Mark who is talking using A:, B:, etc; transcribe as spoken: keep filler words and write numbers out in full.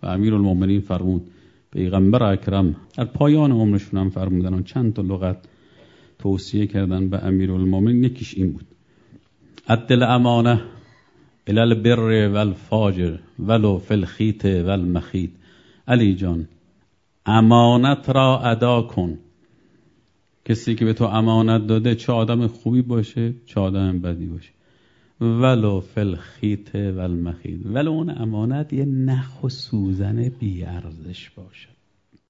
A: و امیرالمومنین فرمود، پیغمبر اکرم در پایان عمرشون هم فرمودن، چند تا لغت توصیه کردن به امیرالمومنین. یکیش این بود: اد الامانه الی البر والفاجر ولو فی الخیط والمخیط. علی جان، امانت را ادا کن. کسی که به تو امانت داده، چه آدم خوبی باشه چه آدم بدی باشه، ولو فی الخیط والمخیط، ولو اون امانت یه نخ و سوزن بی ارزش باشه.